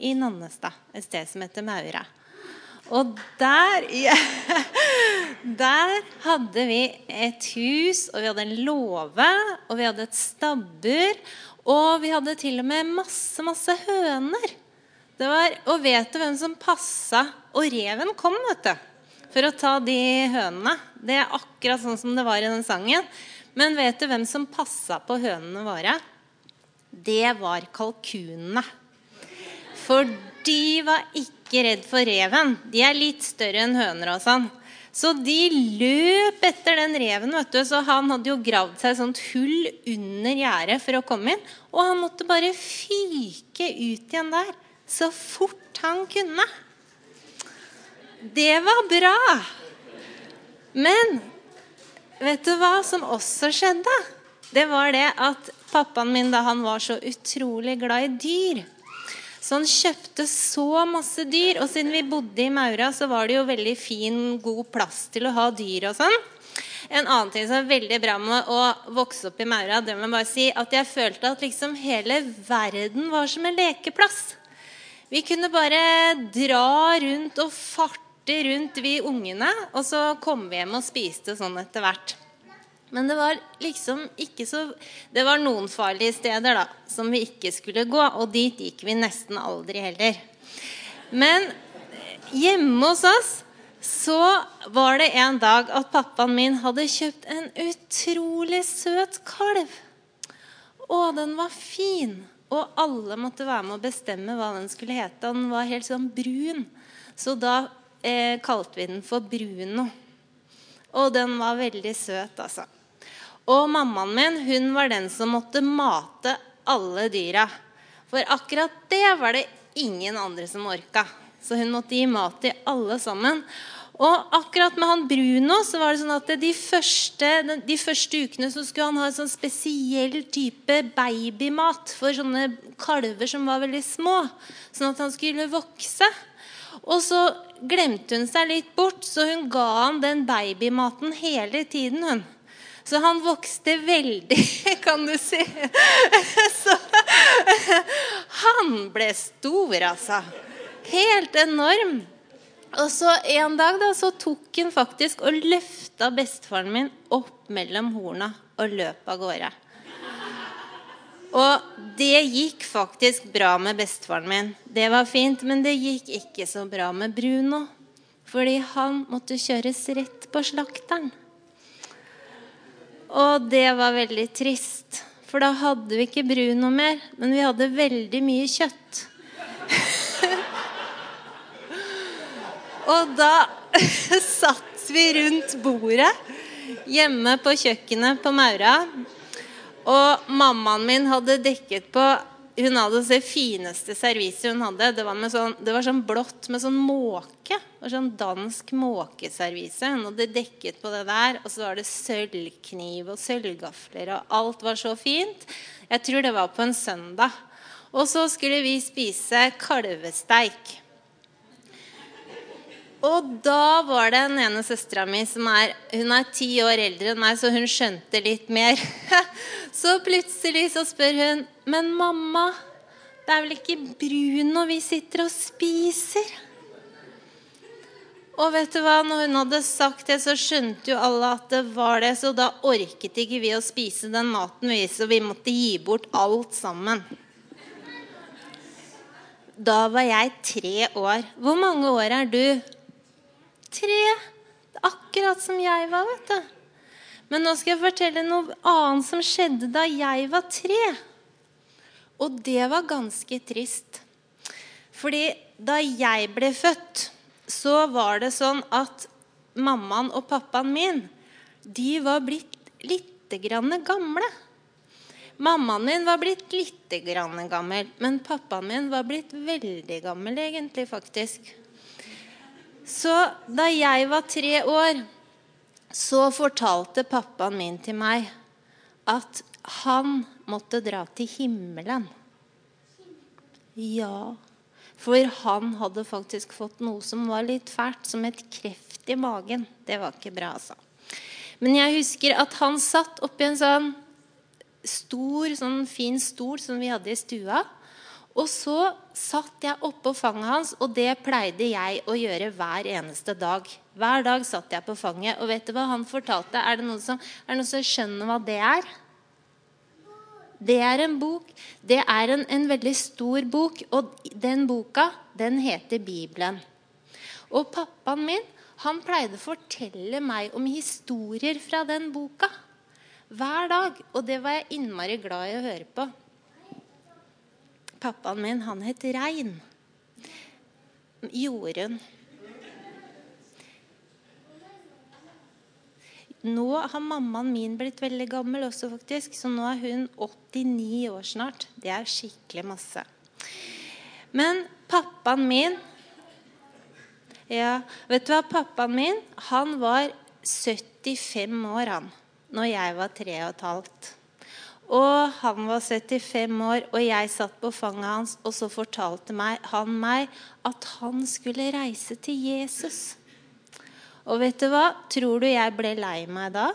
i Nannestad, et sted som heter Maura. Og der hadde vi et hus, og vi hadde en låve, og vi hadde et stabbur, og vi hadde til og med masse høner. Og vet du hvem som passet? Og reven kom, vet du, for å ta de hønene. Det er akkurat sånn som det var i den sangen. Men vet du hvem som passet på hønene våre? Det var kalkunene. For de var ikke redd for reven. De er litt større enn høner og sånn. Så de løp etter den reven, vet du. Så han hadde jo gravd seg et sånt hull under gjerdet for å komme inn. Og han måtte bare fyke ut igjen der, så fort han kunne. Det var bra. Men vet du hva som også skjedde? Det var det at pappaen min, da han var så utrolig glad i dyr, så han kjøpte så masse dyr. Og siden vi bodde i Maura, så var det jo veldig fin, god plass til å ha dyr og sånn. En annen ting som er veldig bra med å vokse opp i Maura, det må jeg bare si, at jeg følte at liksom hele verden var som en lekeplass. Vi kunne bare dra rundt og farte rundt, vi ungene, og så kom vi hjem og spiste sånn etter hvert. Men det var liksom ikke så... Det var noen farlige steder da, som vi ikke skulle gå, og dit gikk vi nesten aldri heller. Men hjemme hos oss, så var det en dag at pappaen min hadde kjøpt en utrolig søt kalv. Og den var fin, og alle måtte være med å bestemme hva den skulle hete. Den var helt sånn brun, så da kalte vi den for Bruno. Og den var veldig søt, altså. Og mammaen min, hun var den som måtte mate alle dyra. For akkurat det var det ingen andre som orka. Så hun måtte gi mat til alle sammen. Og akkurat med han Bruno, så var det sånn at de første ukene så skulle han ha en sånn spesiell type babymat for sånne kalver som var veldig små, sånn at han skulle vokse. Og så glemte hun seg litt bort, så hun ga han den babymaten hele tiden, hun. Så han vokste veldig, kan du si. Så han ble stor, altså. Helt enorm. Og så en dag da, så tok han faktisk og løftet bestefaren min opp mellom horna og løp av gårde. Og det gikk faktisk bra med bestefaren min. Det var fint, men det gikk ikke så bra med Bruno. Fordi han måtte kjøres rett på slakteren. Og det var veldig trist. For da hadde vi ikke Bruno mer, men vi hadde veldig mye kjøtt. Og da satt vi rundt bordet hjemme på kjøkkenet på Maura. Og mammaen min hadde dekket på, hun hadde det fineste serviset hun hadde. Det var sånn blått med sånn måke, det var sånn dansk måkeservise. Hun hadde dekket på det der, og så var det sølvkniv og sølvgafler, og alt var så fint. Jeg tror det var på en søndag. Og så skulle vi spise kalvesteik. Og da var det den ene søstera mi hun er 10 år eldre enn meg, så hun skjønte litt mer. Så plutselig så spør hun, men mamma, det er vel ikke Bruno vi sitter og spiser? Og vet du hva, når hun hadde sagt det, så skjønte jo alle at det var det, så da orket ikke vi å spise den maten vi, så vi måtte gi bort alt sammen. Da var jeg 3 år. Hvor mange år er du? 3, akkurat som jeg var, vet du. Men nå skal jeg fortelle noe annet som skjedde da jeg var 3. Og det var ganske trist. Fordi da jeg ble født, så var det sånn at mammaen og pappaen min, de var blitt litt grann gamle. Mammaen min var blitt litt grann gammel, men pappaen min var blitt veldig gammel egentlig, faktisk. Så da jeg var 3 år, så fortalte pappaen min til meg at han måtte dra til himmelen. Ja, for han hadde faktisk fått noe som var litt fælt, som et kreft i magen. Det var ikke bra, altså. Men jeg husker at han satt oppi en sånn stor, sånn fin stol som vi hadde i stua, Og så satt jeg oppe på fanget hans, og det pleide jeg å gjøre hver eneste dag. Hver dag satt jeg på fanget, og vet du hva han fortalte? Er det noen som skjønner hva det er? Det er en bok. Det er en veldig stor bok, og den boka, den heter Bibelen. Og pappaen min, han pleide å fortelle meg om historier fra den boka. Hver dag, og det var jeg innmari glad i å høre på. Pappaen min, han het Rein. Jorunn. Nå har mammaen min blitt veldig gammel også faktisk, så nå er hun 89 år snart. Det er skikkelig masse. Men pappaen min, vet du hva, pappaen min, han var 75 år han, når jeg var 3,5. Og han var 75 år, og jeg satt på fanget hans, og så fortalte han meg at han skulle reise til Jesus. Og vet du hva? Tror du jeg ble lei meg da?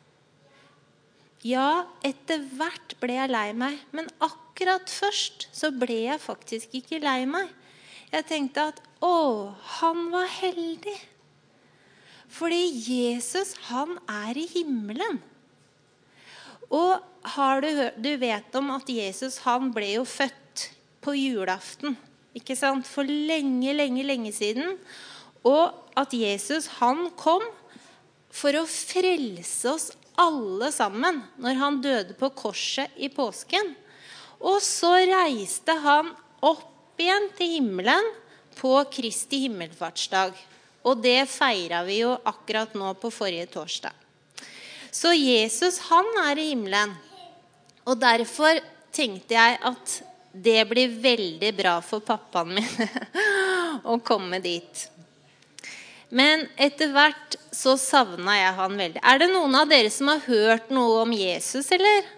Ja, etter hvert ble jeg lei meg, men akkurat først så ble jeg faktisk ikke lei meg. Jeg tenkte at, han var heldig. Fordi Jesus, han er i himmelen. Og du vet om at Jesus, han ble jo født på julaften, ikke sant? For lenge siden. Og at Jesus, han kom for å frelse oss alle sammen når han døde på korset i påsken. Og så reiste han opp igjen til himmelen på Kristi himmelfartsdag. Og det feiret vi jo akkurat nå på forrige torsdag. Så Jesus, han er i himmelen. Og derfor tenkte jeg at det blir veldig bra for pappaen min å komme dit. Men etter hvert så savnet jeg han veldig. Er det noen av dere som har hørt noe om Jesus, eller?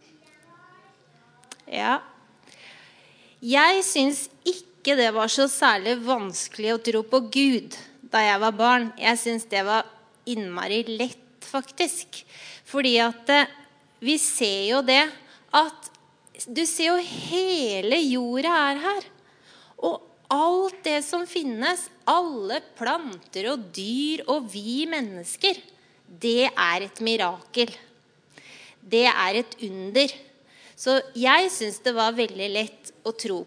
Ja. Jeg synes ikke det var så særlig vanskelig å tro på Gud da jeg var barn. Jeg synes det var innmari lett, faktisk. Fordi at vi ser jo det at du ser jo hele jorda er her. Og alt det som finnes, alle planter og dyr og vi mennesker, det er et mirakel. Det er et under. Så jeg synes det var veldig lett å tro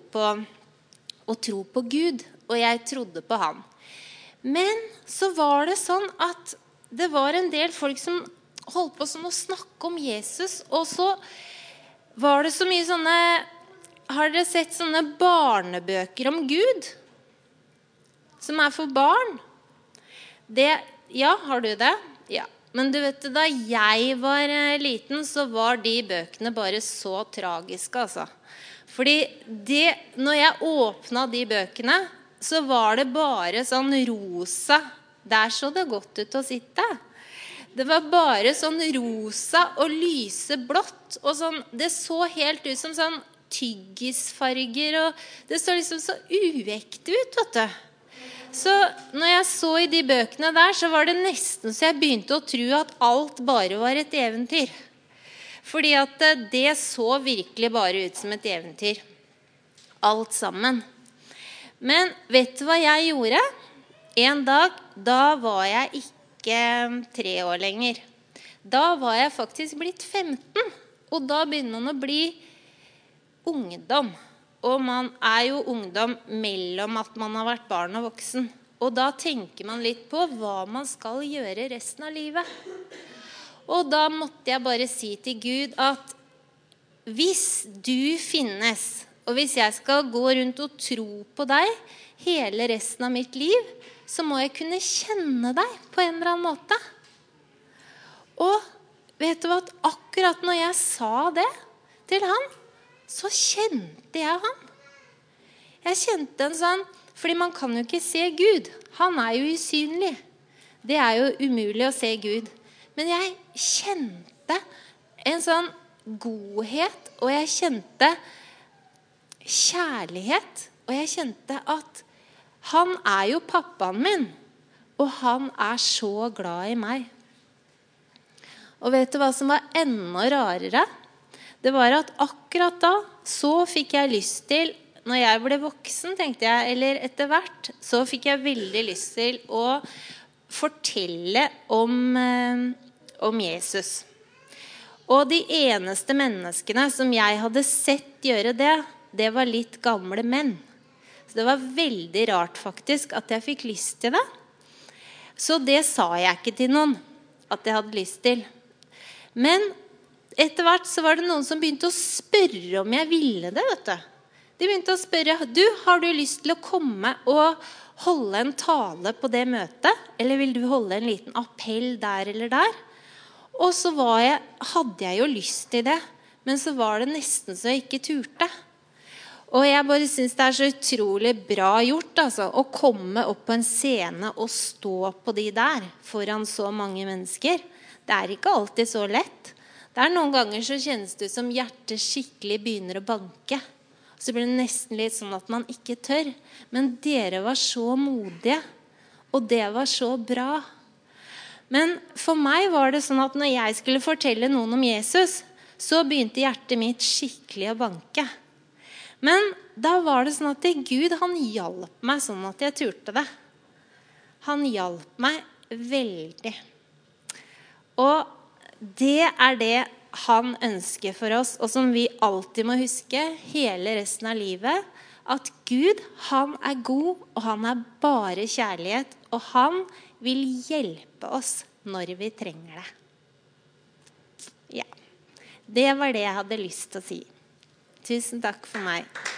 på Gud, og jeg trodde på han. Men så var det sånn at det var en del folk som holdt på sånn å snakke om Jesus, og så var det så mye sånne, har dere sett sånne barnebøker om Gud? Som er for barn? Ja, har du det? Ja. Men du vet, da jeg var liten, så var de bøkene bare så tragiske, altså. Fordi når jeg åpnet de bøkene, så var det bare sånn rosa. Der så det godt ut å sitte. Det var bare sånn rosa og lyseblått. Og sånn, det så helt ut som sånn tyggisfarger. Og det så liksom så uekte ut, vet du. Så når jeg så i de bøkene der, så var det nesten så jeg begynte å tro at alt bare var et eventyr. Fordi at det så virkelig bare ut som et eventyr. Alt sammen. Men vet du hva jeg gjorde? En dag, da var jeg ikke 3 år lenger. Da var jeg faktisk blitt 15. Og da begynner man å bli ungdom. Og man er jo ungdom mellom at man har vært barn og voksen. Og da tenker man litt på hva man skal gjøre resten av livet. Og da måtte jeg bare si til Gud at hvis du finnes, og hvis jeg skal gå rundt og tro på deg hele resten av mitt liv, så må jeg kunne kjenne deg på en eller annen måte. Og vet du hva, akkurat når jeg sa det til han, så kjente jeg han. Jeg kjente en sånn, fordi man kan jo ikke se Gud. Han er jo usynlig. Det er jo umulig å se Gud. Men jeg kjente en sånn godhet, og jeg kjente kjærlighet, og jeg kjente at han er jo pappaen min, og han er så glad i meg. Og vet du hva som var enda rarere? Det var at akkurat da så fikk jeg lyst til, når jeg ble voksen, tenkte jeg, eller etter hvert, så fikk jeg veldig lyst til å fortelle om Jesus. Og de eneste menneskene som jeg hadde sett gjøre det, det var litt gamle menn. Så det var veldig rart faktisk at jeg fikk lyst til det. Så det sa jeg ikke til noen at jeg hadde lyst til. Men etter hvert så var det noen som begynte å spørre om jeg ville det, vet du. De begynte å spørre, har du lyst til å komme og holde en tale på det møtet? Eller vil du holde en liten appell der eller der? Og så hadde jeg jo lyst til det, men så var det nesten så jeg ikke turte. Og jeg bare synes det så utrolig bra gjort, altså, å komme opp på en scene og stå på de der foran så mange mennesker. Det ikke alltid så lett. Det noen ganger så kjennes det som hjertet skikkelig begynner å banke. Så blir det nesten litt sånn at man ikke tør. Men dere var så modige, og det var så bra. Men for meg var det sånn at når jeg skulle fortelle noen om Jesus, så begynte hjertet mitt skikkelig å banke. Men da var det sånn at Gud, han hjalp meg sånn at jeg turte det. Han hjalp meg veldig. Og det det han ønsker for oss, og som vi alltid må huske hele resten av livet, at Gud, han god, og han bare kjærlighet, og han vil hjelpe oss når vi trenger det. Ja, det var det jeg hadde lyst til å si. Tusen takk for meg.